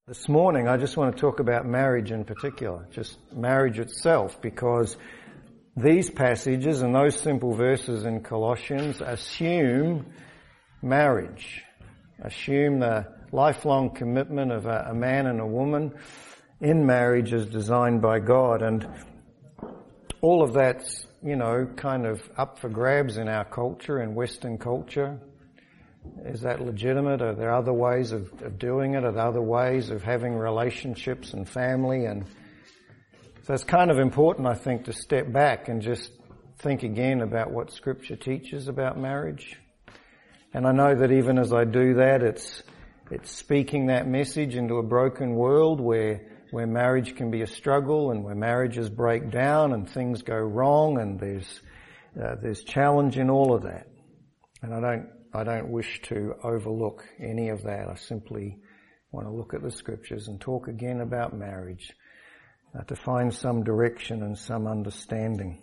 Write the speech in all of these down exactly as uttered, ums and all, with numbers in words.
This morning I just want to talk about marriage in particular, just marriage itself, because these passages and those simple verses in Colossians assume marriage, assume the lifelong commitment of a, a man and a woman in marriage as designed by God. And all of that's, you know, kind of up for grabs in our culture, in Western culture. Is that legitimate? Are there other ways of, of doing it? Are there other ways of having relationships and family? And so it's kind of important, I think, to step back and just think again about what Scripture teaches about marriage. And I know that even as I do that, it's it's speaking that message into a broken world where where marriage can be a struggle and where marriages break down and things go wrong, and there's uh, there's challenge in all of that. And I don't I don't wish to overlook any of that. I simply want to look at the Scriptures and talk again about marriage, uh, to find some direction and some understanding.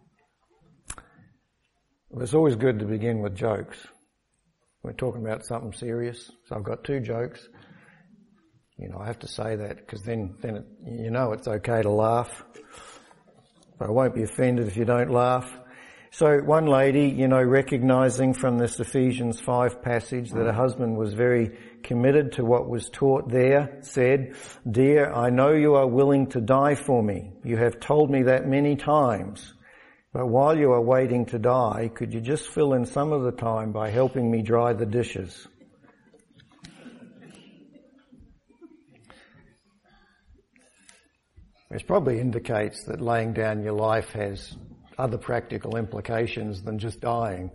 Well, it's always good to begin with jokes. We're talking about something serious, so I've got two jokes. You know, I have to say that because then, then it, you know it's okay to laugh. But I won't be offended if you don't laugh. So one lady, you know, recognizing from this Ephesians five passage that her husband was very committed to what was taught there, said, "Dear, I know you are willing to die for me. You have told me that many times. But while you are waiting to die, could you just fill in some of the time by helping me dry the dishes?" Which probably indicates that laying down your life has other practical implications than just dying.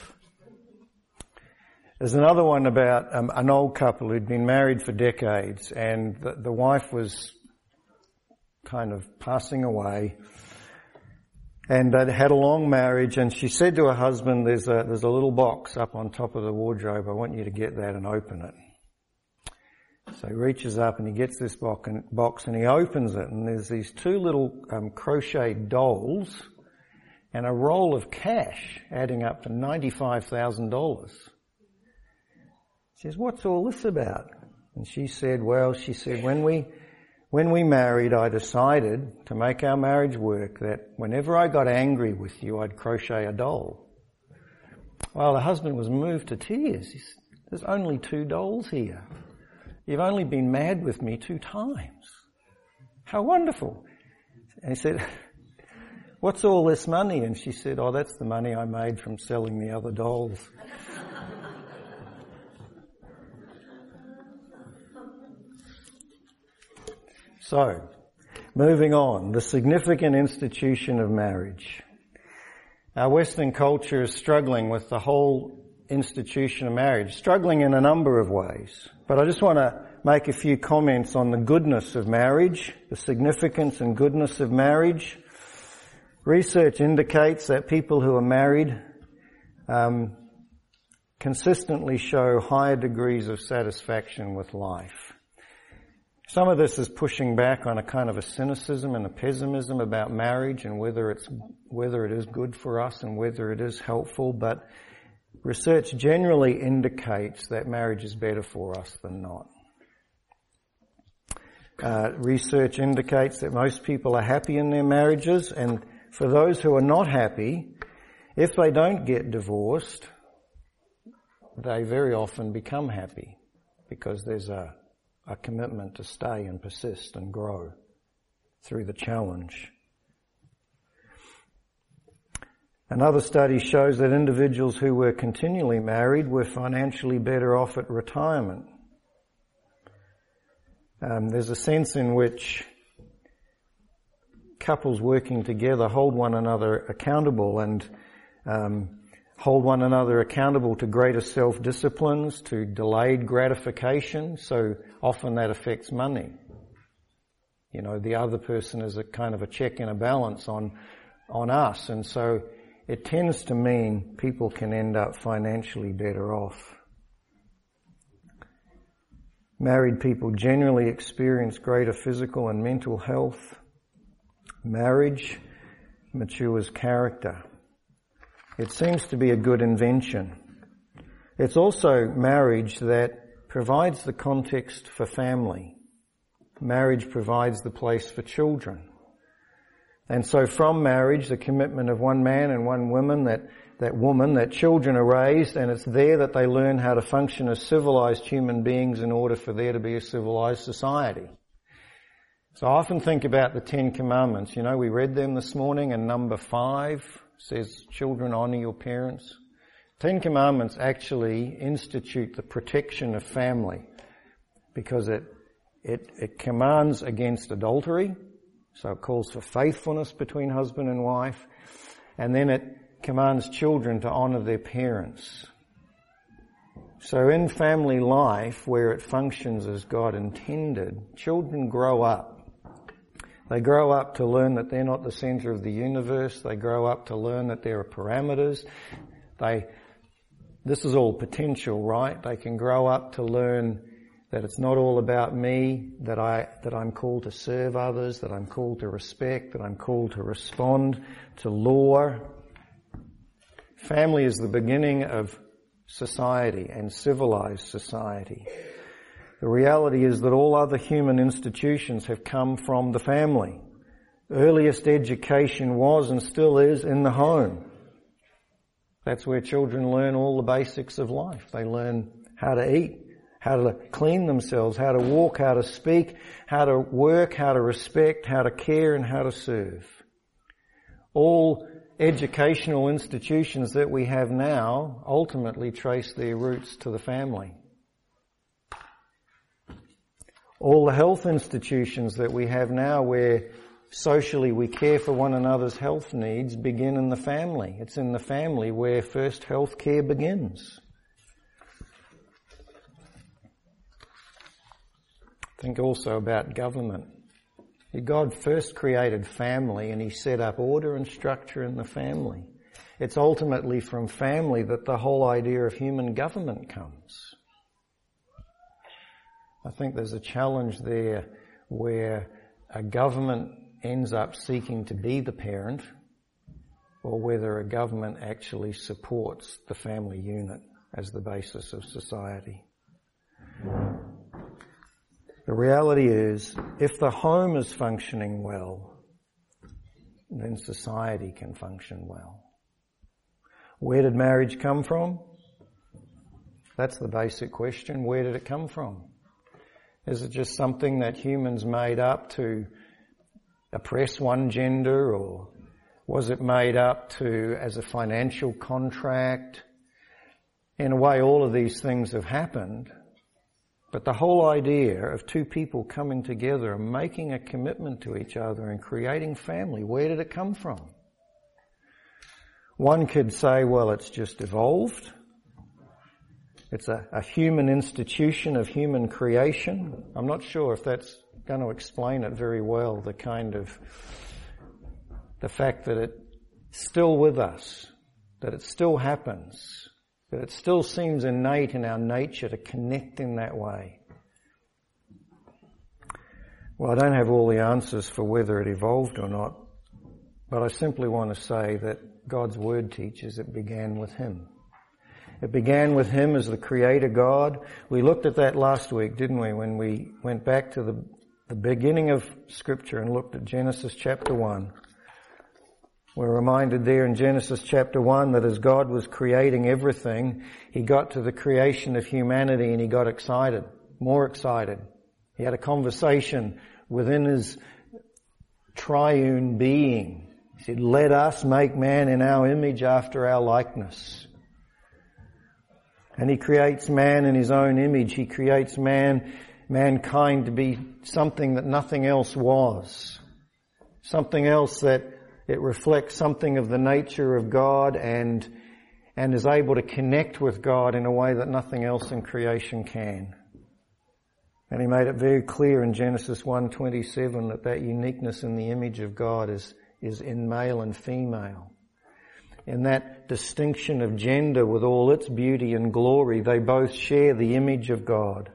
There's another one about um, an old couple who'd been married for decades, and the, the wife was kind of passing away, and they'd had a long marriage, and she said to her husband, there's a, there's a little box up on top of the wardrobe, I want you to get that and open it. So he reaches up and he gets this box and he opens it, and there's these two little um, crocheted dolls and a roll of cash adding up to ninety-five thousand dollars. He says, "What's all this about?" And she said, well, she said, when we, when we married, I decided to make our marriage work that whenever I got angry with you, I'd crochet a doll. Well, the husband was moved to tears. He said, "There's only two dolls here. You've only been mad with me two times. How wonderful." And he said, "What's all this money?" And she said, "Oh, that's the money I made from selling the other dolls." So, moving on, the significant institution of marriage. Our Western culture is struggling with the whole institution of marriage, struggling in a number of ways. But I just want to make a few comments on the goodness of marriage, the significance and goodness of marriage. Research indicates that people who are married um, consistently show higher degrees of satisfaction with life. Some of this is pushing back on a kind of a cynicism and a pessimism about marriage and whether it's whether it is good for us and whether it is helpful, but research generally indicates that marriage is better for us than not. Uh, research indicates that most people are happy in their marriages, and for those who are not happy, if they don't get divorced, they very often become happy because there's a, a commitment to stay and persist and grow through the challenge. Another study shows that individuals who were continually married were financially better off at retirement. Um, there's a sense in which couples working together hold one another accountable and um, hold one another accountable to greater self-disciplines, to delayed gratification. So often that affects money. You know, the other person is a kind of a check and a balance on on us, and so it tends to mean people can end up financially better off. Married people generally experience greater physical and mental health. Marriage matures character. It seems to be a good invention. It's also marriage that provides the context for family. marriage provides the place for children. And so from marriage, the commitment of one man and one woman, that, that woman, that children are raised, and it's there that they learn how to function as civilized human beings in order for there to be a civilized society. So I often think about the Ten Commandments. You know, we read them this morning, and number five says, children, honour your parents. Ten Commandments actually institute the protection of family because it, it, it commands against adultery. So it calls for faithfulness between husband and wife. And then it commands children to honour their parents. So in family life, where it functions as God intended, children grow up. They grow up to learn that they're not the centre of the universe. They grow up to learn that there are parameters. They, this is all potential, right? They can grow up to learn that it's not all about me, that I, that I'm called to serve others, that I'm called to respect, that I'm called to respond to law. Family is the beginning of society and civilized society. The reality is that all other human institutions have come from the family. Earliest education was and still is in the home. That's where children learn all the basics of life. They learn how to eat, how to clean themselves, how to walk, how to speak, how to work, how to respect, how to care, and how to serve. All educational institutions that we have now ultimately trace their roots to the family. All the health institutions that we have now where socially we care for one another's health needs begin in the family. It's in the family where first health care begins. Think also about government. God first created family and He set up order and structure in the family. It's ultimately from family that the whole idea of human government comes. I think there's a challenge there where a government ends up seeking to be the parent, or whether a government actually supports the family unit as the basis of society. The reality is, if the home is functioning well, then society can function well. Where did marriage come from? That's the basic question. Where did it come from? Is it just something that humans made up to oppress one gender, or was it made up to as a financial contract? In a way, all of these things have happened, but the whole idea of two people coming together and making a commitment to each other and creating family, where did it come from? One could say, well, it's just evolved. It's a, a human institution of human creation. I'm not sure if that's going to explain it very well, the kind of, the fact that it's still with us, that it still happens, that it still seems innate in our nature to connect in that way. Well, I don't have all the answers for whether it evolved or not, but I simply want to say that God's Word teaches it began with Him. It began with Him as the Creator God. We looked at that last week, didn't we, when we went back to the, the beginning of Scripture and looked at Genesis chapter one. We're reminded there in Genesis chapter one that as God was creating everything, He got to the creation of humanity and He got excited, more excited. He had a conversation within His triune being. He said, let us make man in our image after our likeness. And He creates man in His own image. He creates man, mankind to be something that nothing else was. Something else that it reflects something of the nature of God and, and is able to connect with God in a way that nothing else in creation can. And He made it very clear in Genesis one twenty-seven that that uniqueness in the image of God is, is in male and female. In that distinction of gender with all its beauty and glory, they both share the image of God.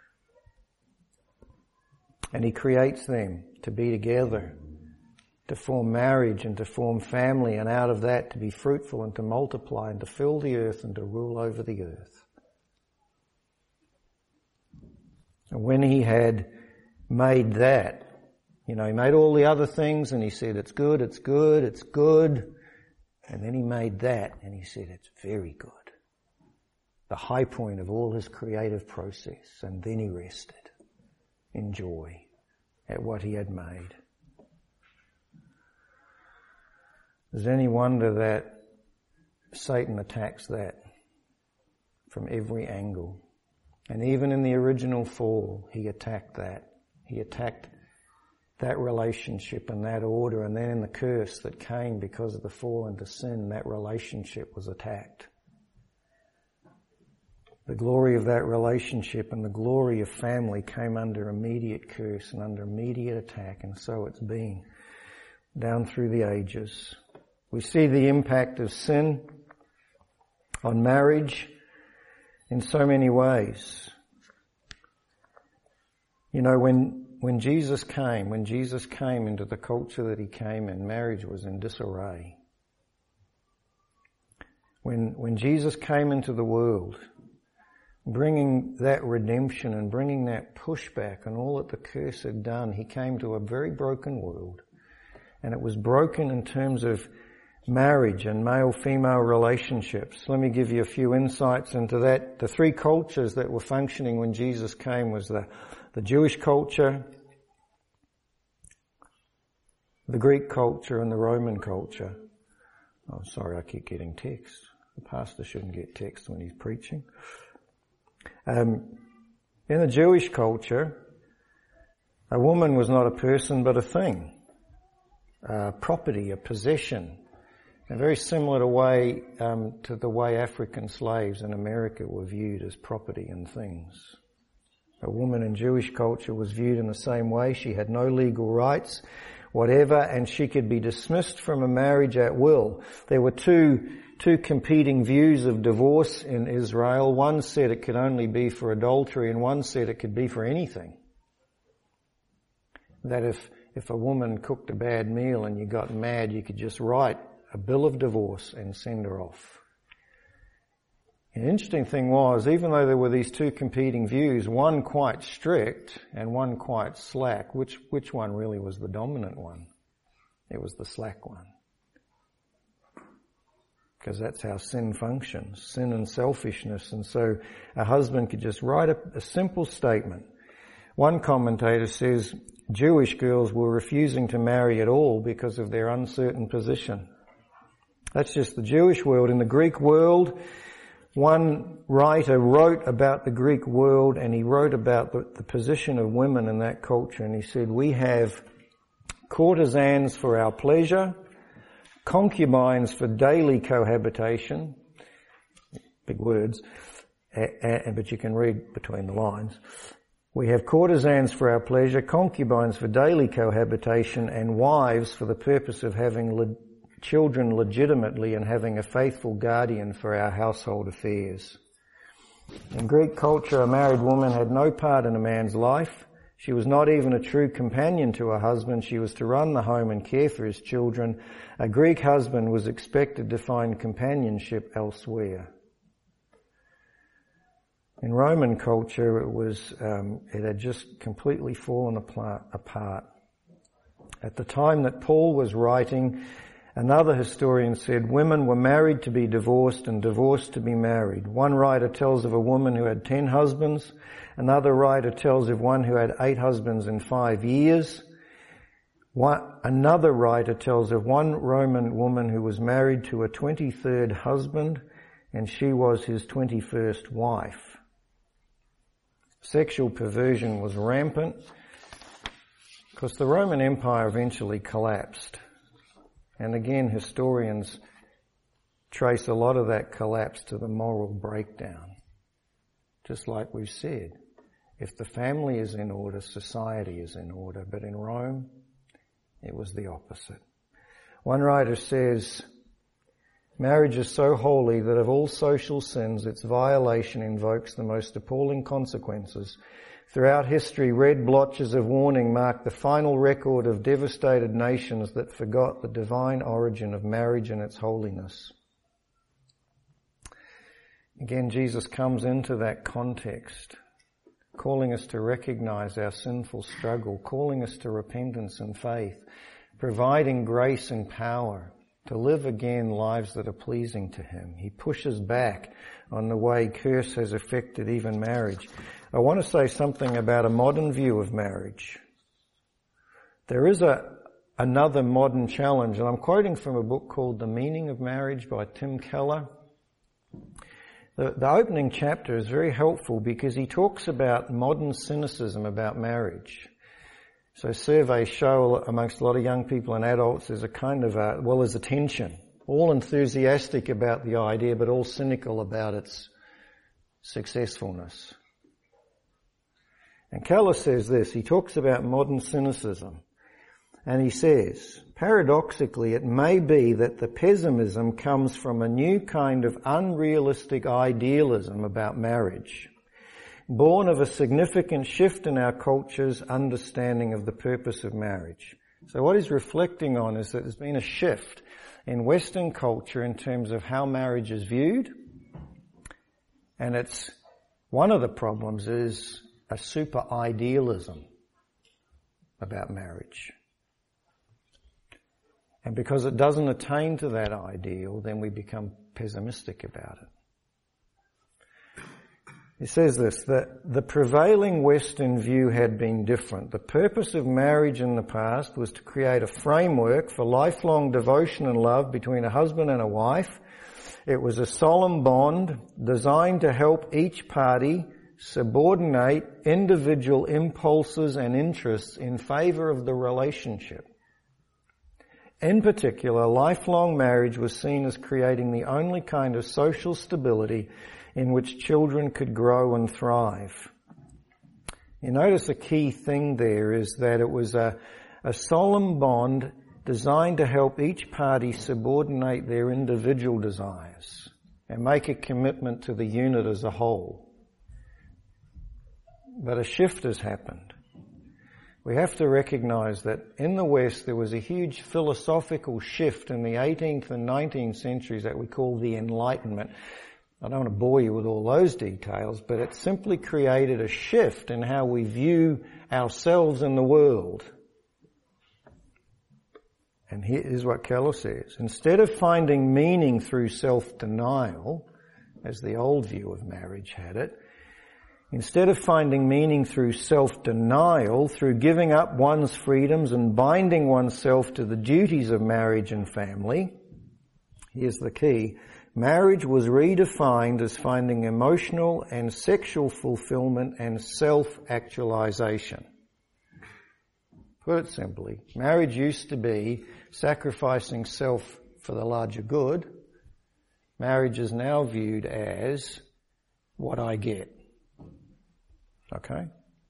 And He creates them to be together, to form marriage and to form family, and out of that to be fruitful and to multiply and to fill the earth and to rule over the earth. And when He had made that. You know, he made all the other things and he said, it's good, it's good, it's good. And then he made that and he said, it's very good. The high point of all his creative process. And then he rested in joy at what he had made. Is there any wonder that Satan attacks that from every angle? And even in the original fall, he attacked that. He attacked that relationship and that order, and then in the curse that came because of the fall into sin, that relationship was attacked. The glory of that relationship and the glory of family came under immediate curse and under immediate attack, and so it's been down through the ages. We see the impact of sin on marriage in so many ways. You know, when when Jesus came, when Jesus came into the culture that he came in, marriage was in disarray. When when Jesus came into the world, bringing that redemption and bringing that pushback and all that the curse had done, he came to a very broken world. And it was broken in terms of marriage and male-female relationships. Let me give you a few insights into that. The three cultures that were functioning when Jesus came was the, the Jewish culture, the Greek culture, and the Roman culture. Oh, sorry, I keep getting texts. The pastor shouldn't get text when he's preaching. Um, in the Jewish culture, a woman was not a person but a thing, a property, a possession. And very similar to, way, um, to the way African slaves in America were viewed as property and things. A woman in Jewish culture was viewed in the same way. She had no legal rights, whatever, and she could be dismissed from a marriage at will. There were two two competing views of divorce in Israel. One said it could only be for adultery, and one said it could be for anything. That if if a woman cooked a bad meal and you got mad, you could just write a bill of divorce and send her off. And the interesting thing was, even though there were these two competing views, one quite strict and one quite slack, which which one really was the dominant one? It was the slack one. Because that's how sin functions, sin and selfishness. And so a husband could just write a, a simple statement. One commentator says Jewish girls were refusing to marry at all because of their uncertain position. That's just the Jewish world. In the Greek world, one writer wrote about the Greek world, and he wrote about the, the position of women in that culture, and he said, we have courtesans for our pleasure, concubines for daily cohabitation, big words, uh, uh, but you can read between the lines. We have courtesans for our pleasure, concubines for daily cohabitation, and wives for the purpose of having le- children legitimately and having a faithful guardian for our household affairs. In Greek culture, a married woman had no part in a man's life. She was not even a true companion to her husband. She was to run the home and care for his children. A Greek husband was expected to find companionship elsewhere. In Roman culture, it was um, it had just completely fallen apart. At the time that Paul was writing, another historian said women were married to be divorced and divorced to be married. One writer tells of a woman who had ten husbands. Another writer tells of one who had eight husbands in five years. One, another writer tells of one Roman woman who was married to a twenty-third husband, and she was his twenty-first wife. Sexual perversion was rampant because the Roman Empire eventually collapsed. And again, historians trace a lot of that collapse to the moral breakdown. Just like we've said, if the family is in order, society is in order. But in Rome, it was the opposite. One writer says, marriage is so holy that of all social sins, its violation invokes the most appalling consequences. Throughout history, red blotches of warning mark the final record of devastated nations that forgot the divine origin of marriage and its holiness. Again, Jesus comes into that context, calling us to recognize our sinful struggle, calling us to repentance and faith, providing grace and power to live again lives that are pleasing to Him. He pushes back on the way curse has affected even marriage. I want to say something about a modern view of marriage. There is a another modern challenge, and I'm quoting from a book called The Meaning of Marriage by Tim Keller. The, the opening chapter is very helpful because he talks about modern cynicism about marriage. So surveys show amongst a lot of young people and adults there's a kind of a, well, there's a tension. All enthusiastic about the idea, but all cynical about its successfulness. And Keller says this, he talks about modern cynicism. And he says, paradoxically, it may be that the pessimism comes from a new kind of unrealistic idealism about marriage, born of a significant shift in our culture's understanding of the purpose of marriage. So what he's reflecting on is that there's been a shift in Western culture in terms of how marriage is viewed. And it's, one of the problems is a super idealism about marriage. And because it doesn't attain to that ideal, then we become pessimistic about it. He says this, that the prevailing Western view had been different. The purpose of marriage in the past was to create a framework for lifelong devotion and love between a husband and a wife. It was a solemn bond designed to help each party subordinate individual impulses and interests in favor of the relationship. In particular, lifelong marriage was seen as creating the only kind of social stability in which children could grow and thrive. You notice a key thing there is that it was a, a solemn bond designed to help each party subordinate their individual desires and make a commitment to the unit as a whole. But a shift has happened. We have to recognize that in the West there was a huge philosophical shift in the eighteenth and nineteenth centuries that we call the Enlightenment. I don't want to bore you with all those details, but it simply created a shift in how we view ourselves in the world. And here's what Keller says. Instead of finding meaning through self-denial, as the old view of marriage had it, instead of finding meaning through self-denial, through giving up one's freedoms and binding oneself to the duties of marriage and family, here's the key, marriage was redefined as finding emotional and sexual fulfillment and self-actualization. Put it simply, marriage used to be sacrificing self for the larger good. Marriage is now viewed as what I get. Okay?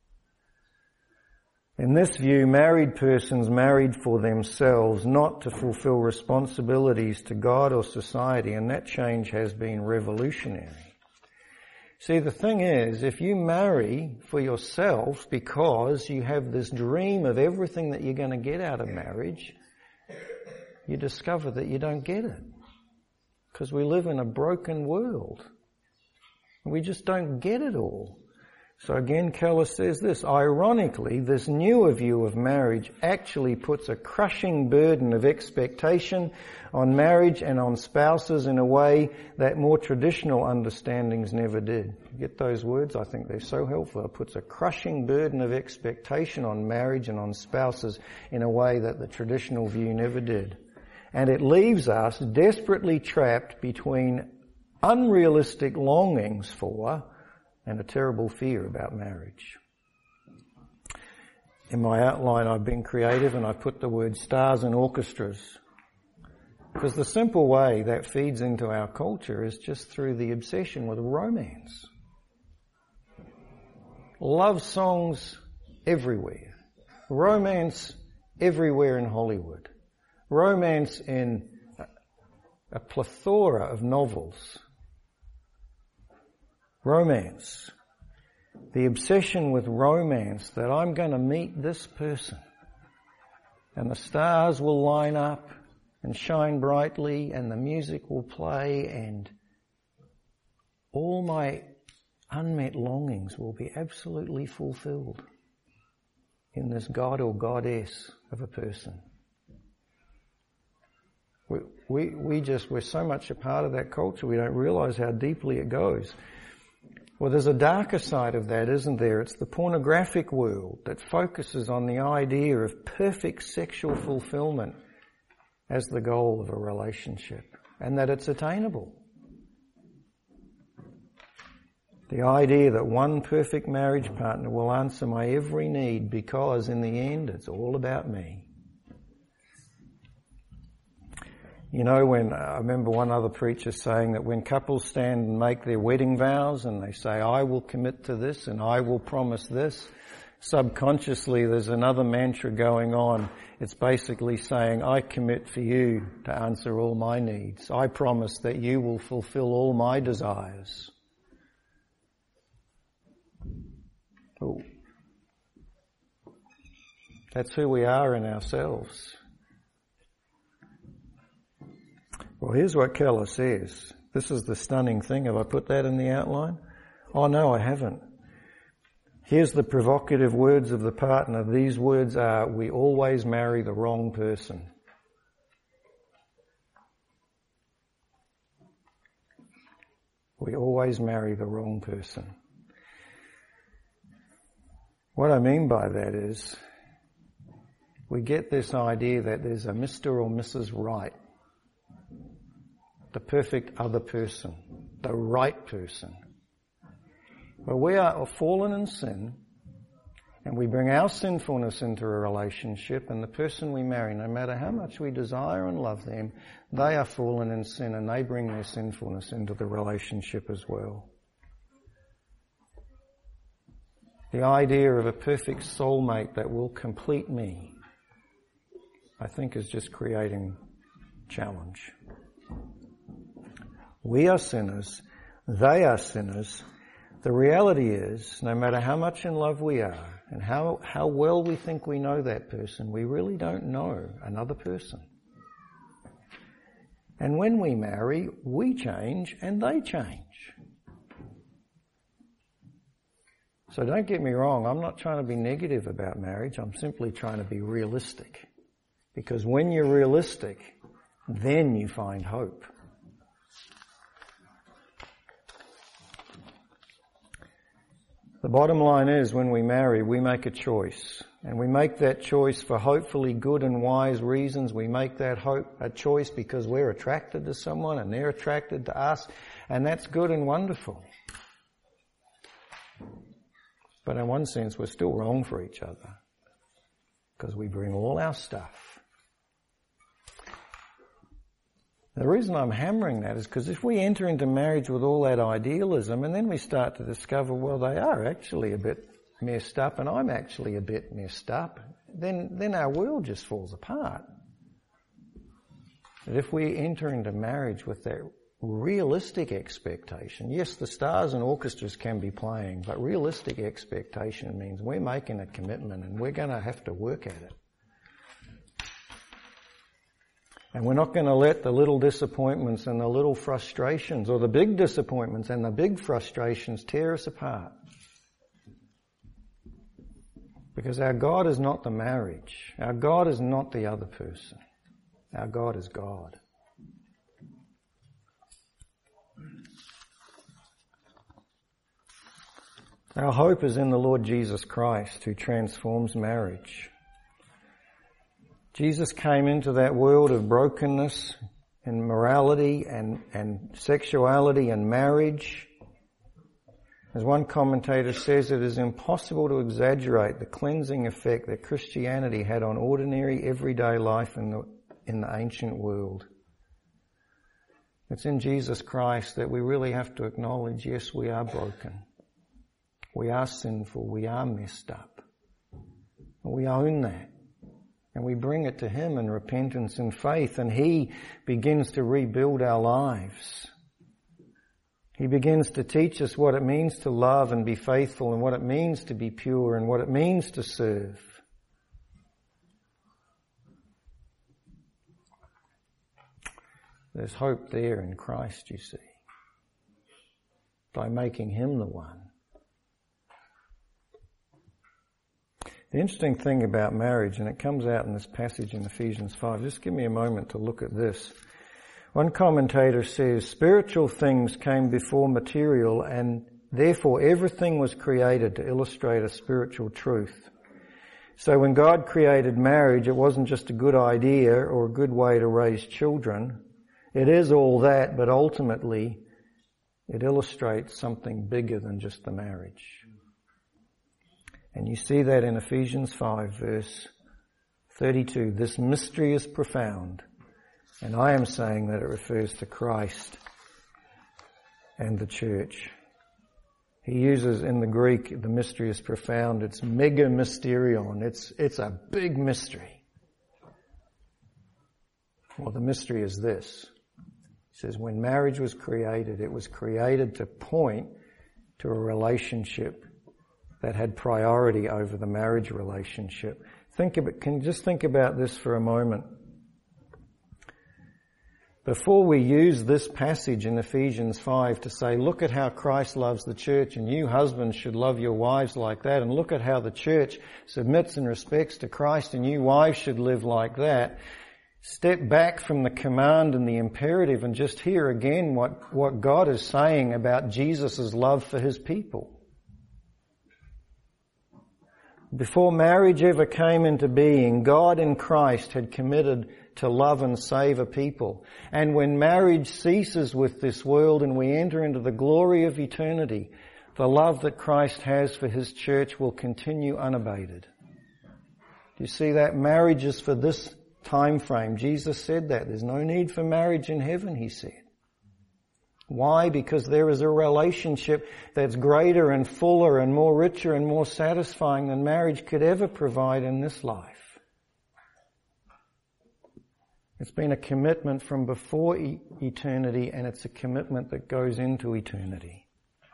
In this view, married persons married for themselves, not to fulfill responsibilities to God or society, and that change has been revolutionary. See, the thing is, if you marry for yourself because you have this dream of everything that you're going to get out of marriage, you discover that you don't get it. Because we live in a broken world. We just don't get it all. So again, Keller says this, ironically, this newer view of marriage actually puts a crushing burden of expectation on marriage and on spouses in a way that more traditional understandings never did. You get those words? I think they're so helpful. It puts a crushing burden of expectation on marriage and on spouses in a way that the traditional view never did. And it leaves us desperately trapped between unrealistic longings for and a terrible fear about marriage. In my outline, I've been creative and I've put the word stars and orchestras. Because the simple way that feeds into our culture is just through the obsession with romance. Love songs everywhere. Romance everywhere in Hollywood. Romance in a plethora of novels. Romance. The obsession with romance that I'm going to meet this person and the stars will line up and shine brightly and the music will play and all my unmet longings will be absolutely fulfilled in this God or goddess of a person. We, we, we just, we're so much a part of that culture, we don't realise how deeply it goes. Well, there's a darker side of that, isn't there? It's the pornographic world that focuses on the idea of perfect sexual fulfillment as the goal of a relationship, and that it's attainable. The idea that one perfect marriage partner will answer my every need because in the end it's all about me. You know, when I remember one other preacher saying that when couples stand and make their wedding vows and they say, I will commit to this and I will promise this, subconsciously there's another mantra going on. It's basically saying, I commit for you to answer all my needs. I promise that you will fulfill all my desires. Ooh. That's who we are in ourselves. Well, here's what Keller says. This is the stunning thing. Have I put that in the outline? Oh no, I haven't. Here's the provocative words of the partner. These words are, we always marry the wrong person. We always marry the wrong person. What I mean by that is, we get this idea that there's a Mister or Missus Right. The perfect other person. The right person. Well, we are fallen in sin, and we bring our sinfulness into a relationship, and the person we marry, no matter how much we desire and love them, they are fallen in sin, and they bring their sinfulness into the relationship as well. The idea of a perfect soulmate that will complete me, I think, is just creating challenge. We are sinners. They are sinners. The reality is, no matter how much in love we are and how, how well we think we know that person, we really don't know another person. And when we marry, we change and they change. So don't get me wrong, I'm not trying to be negative about marriage, I'm simply trying to be realistic. Because when you're realistic, then you find hope. The bottom line is, when we marry, we make a choice. And we make that choice for hopefully good and wise reasons. We make that hope a choice because we're attracted to someone and they're attracted to us. And that's good and wonderful. But in one sense, we're still wrong for each other. Because we bring all our stuff. The reason I'm hammering that is because if we enter into marriage with all that idealism and then we start to discover, well, they are actually a bit messed up and I'm actually a bit messed up, then, then our world just falls apart. But if we enter into marriage with that realistic expectation, yes, the stars and orchestras can be playing, but realistic expectation means we're making a commitment and we're going to have to work at it. And we're not going to let the little disappointments and the little frustrations or the big disappointments and the big frustrations tear us apart. Because our God is not the marriage. Our God is not the other person. Our God is God. Our hope is in the Lord Jesus Christ, who transforms marriage. Jesus came into that world of brokenness and morality and, and sexuality and marriage. As one commentator says, it is impossible to exaggerate the cleansing effect that Christianity had on ordinary everyday life in the, in the ancient world. It's in Jesus Christ that we really have to acknowledge, yes, we are broken. We are sinful. We are messed up. And we own that. And we bring it to Him in repentance and faith, and He begins to rebuild our lives. He begins to teach us what it means to love and be faithful, and what it means to be pure, and what it means to serve. There's hope there in Christ, you see. by making him the one. The interesting thing about marriage, and it comes out in this passage in Ephesians five, just give me a moment to look at this. One commentator says, spiritual things came before material, and therefore everything was created to illustrate a spiritual truth. So when God created marriage, it wasn't just a good idea or a good way to raise children. It is all that, but ultimately it illustrates something bigger than just the marriage. And you see that in Ephesians five, verse thirty-two. This mystery is profound. And I am saying that it refers to Christ and the church. He uses in the Greek, the mystery is profound. It's mega mysterion. It's, it's a big mystery. Well, the mystery is this. He says when marriage was created, it was created to point to a relationship that had priority over the marriage relationship. Think about, can you just think about this for a moment? Before we use this passage in Ephesians five to say, look at how Christ loves the church and you husbands should love your wives like that, and look at how the church submits and respects to Christ and you wives should live like that, step back from the command and the imperative and just hear again what, what God is saying about Jesus' love for his people. Before marriage ever came into being, God in Christ had committed to love and save a people. And when marriage ceases with this world and we enter into the glory of eternity, the love that Christ has for his church will continue unabated. Do you see that? Marriage is for this time frame. Jesus said that. There's no need for marriage in heaven, he said. Why? Because there is a relationship that's greater and fuller and more richer and more satisfying than marriage could ever provide in this life. It's been a commitment from before e- eternity, and it's a commitment that goes into eternity.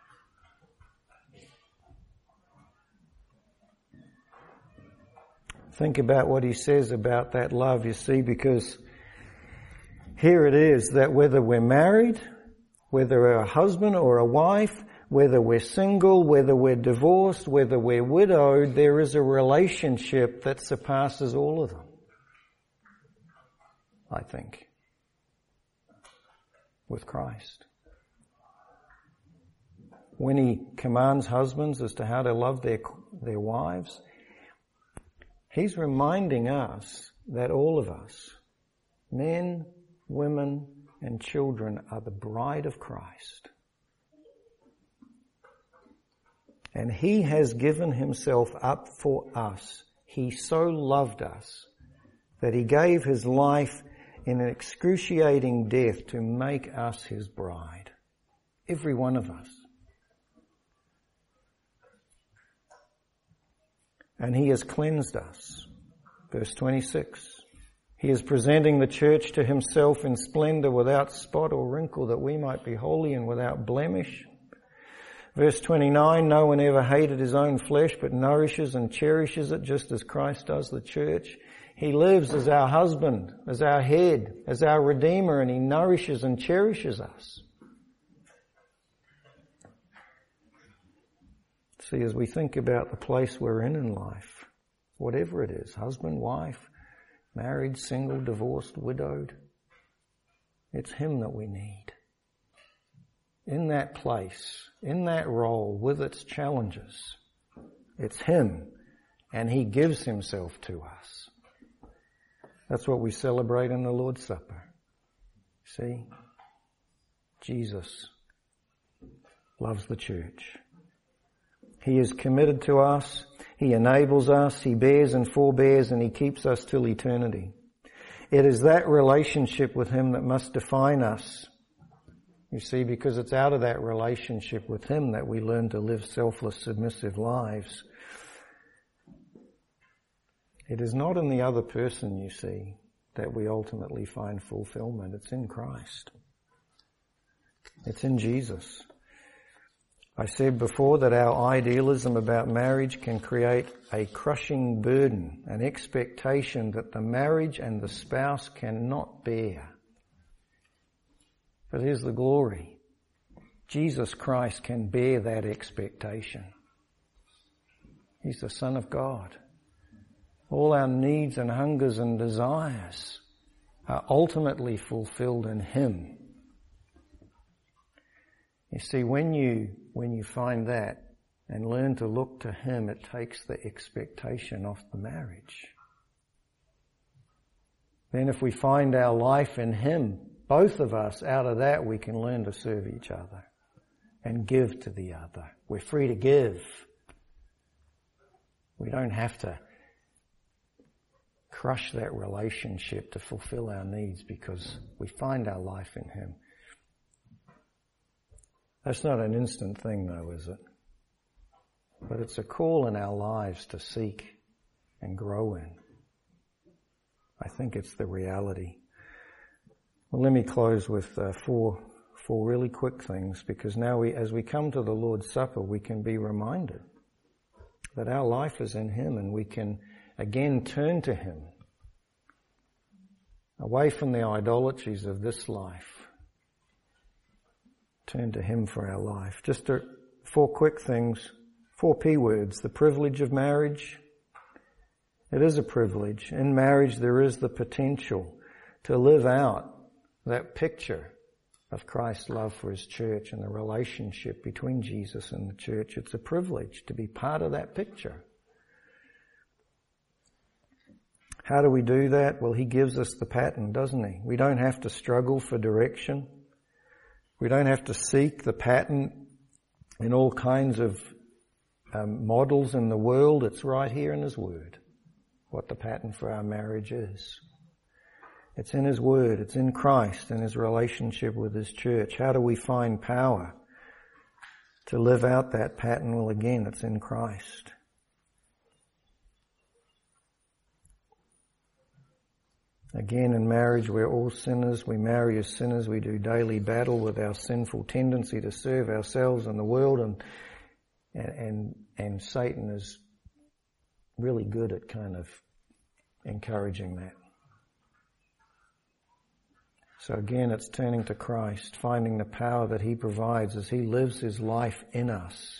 Think about what he says about that love, you see, because here it is that whether we're married, whether we're a husband or a wife, whether we're single, whether we're divorced, whether we're widowed, there is a relationship that surpasses all of them, I think, with Christ. When he commands husbands as to how to love their, their wives, he's reminding us that all of us, men, women, and children, are the bride of Christ. And he has given himself up for us. He so loved us that he gave his life in an excruciating death to make us his bride. Every one of us. And he has cleansed us. Verse twenty-six. He is presenting the church to himself in splendor, without spot or wrinkle, that we might be holy and without blemish. Verse twenty-nine, no one ever hated his own flesh, but nourishes and cherishes it, just as Christ does the church. He lives as our husband, as our head, as our Redeemer, and he nourishes and cherishes us. See, as we think about the place we're in in life, whatever it is, husband, wife, married, single, divorced, widowed, it's him that we need. In that place, in that role, with its challenges, it's him, and he gives himself to us. That's what we celebrate in the Lord's Supper. See? Jesus loves the church. He is committed to us. He enables us. He bears and forbears, and he keeps us till eternity. It is that relationship with him that must define us. You see, because it's out of that relationship with him that we learn to live selfless, submissive lives. It is not in the other person, you see, that we ultimately find fulfillment. It's in Christ. It's in Jesus. I said before that our idealism about marriage can create a crushing burden, an expectation that the marriage and the spouse cannot bear. But here's the glory. Jesus Christ can bear that expectation. He's the Son of God. All our needs and hungers and desires are ultimately fulfilled in Him. You see, when you, when you find that and learn to look to Him, it takes the expectation off the marriage. Then if we find our life in Him, both of us, out of that we can learn to serve each other and give to the other. We're free to give. We don't have to crush that relationship to fulfill our needs because we find our life in Him. That's not an instant thing though, is it? But it's a call in our lives to seek and grow in. I think it's the reality. Well, let me close with uh, four, four really quick things, because now we, as we come to the Lord's Supper, we can be reminded that our life is in Him, and we can again turn to Him, away from the idolatries of this life. Turn to Him for our life. Just a, four quick things, four P words. The privilege of marriage. It is a privilege. In marriage there is the potential to live out that picture of Christ's love for His church and the relationship between Jesus and the church. It's a privilege to be part of that picture. How do we do that? Well, He gives us the pattern, doesn't He? We don't have to struggle for direction. We don't have to seek the pattern in all kinds of um, models in the world. It's right here in His Word, what the pattern for our marriage is. It's in His Word. It's in Christ and His relationship with His church. How do we find power to live out that pattern? Well, again, it's in Christ. Again, in marriage, we're all sinners. We marry as sinners. We do daily battle with our sinful tendency to serve ourselves and the world, and and and, and Satan is really good at kind of encouraging that. So again, it's turning to Christ, finding the power that He provides as He lives His life in us.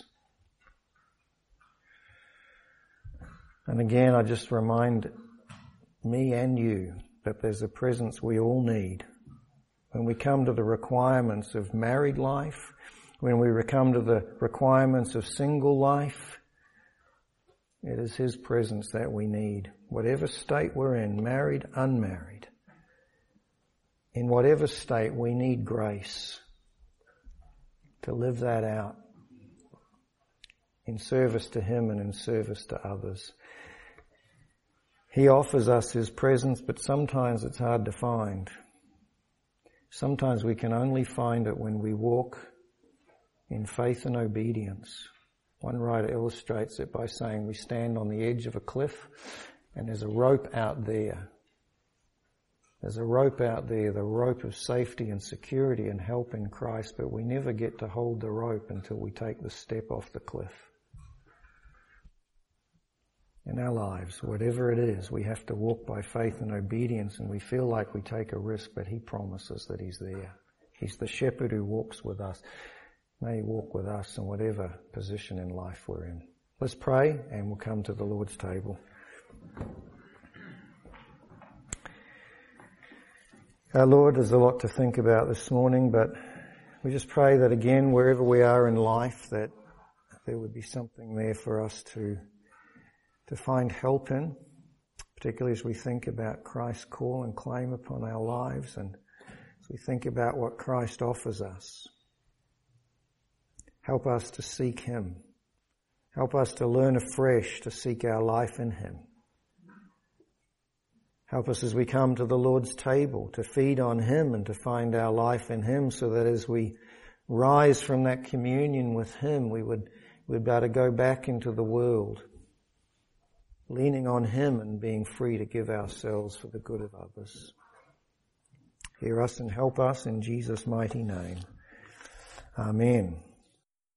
And again, I just remind me and you that there's a presence we all need. When we come to the requirements of married life, when we come to the requirements of single life, it is His presence that we need. Whatever state we're in, married, unmarried, in whatever state, we need grace to live that out in service to Him and in service to others. He offers us His presence, but sometimes it's hard to find. Sometimes we can only find it when we walk in faith and obedience. One writer illustrates it by saying we stand on the edge of a cliff and there's a rope out there. There's a rope out there, the rope of safety and security and help in Christ, but we never get to hold the rope until we take the step off the cliff. In our lives, whatever it is, we have to walk by faith and obedience, and we feel like we take a risk, but He promises that He's there. He's the shepherd who walks with us. May He walk with us in whatever position in life we're in. Let's pray and we'll come to the Lord's table. Our Lord, there's a lot to think about this morning, but we just pray that again, wherever we are in life, that there would be something there for us to to find help in, particularly as we think about Christ's call and claim upon our lives, and as we think about what Christ offers us. Help us to seek Him. Help us to learn afresh to seek our life in Him. Help us as we come to the Lord's table to feed on Him and to find our life in Him, so that as we rise from that communion with Him, we would we'd be able to go back into the world, leaning on Him and being free to give ourselves for the good of others. Hear us and help us in Jesus' mighty name. Amen.